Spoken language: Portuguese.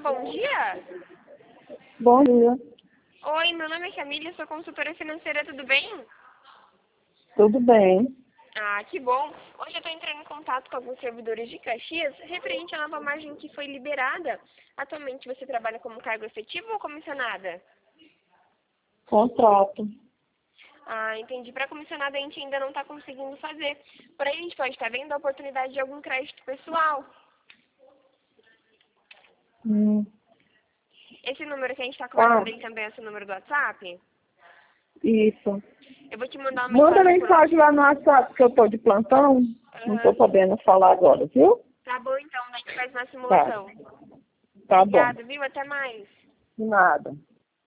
bom dia. Bom dia. Oi, meu nome é Camila, sou consultora financeira, tudo bem? Tudo bem? Ah, que bom. Hoje eu estou entrando em contato com alguns servidores de Caxias referente à nova margem que foi liberada. Atualmente você trabalha como cargo efetivo ou comissionada? Contrato. Ah, entendi. Para comissionada a gente ainda não está conseguindo fazer. Porém, a gente pode estar vendo a oportunidade de algum crédito pessoal. Hum. Esse número que a gente está conversando Ah, aí também é o seu número do WhatsApp? isso. Eu vou te mandar uma Manda mensagem por mensagem lá no WhatsApp, porque eu tô de plantão. Não tô Aham. podendo falar agora, viu? Tá bom então, a gente faz uma Tá. simulação. Tá bom. Obrigada, viu? Até mais. De nada.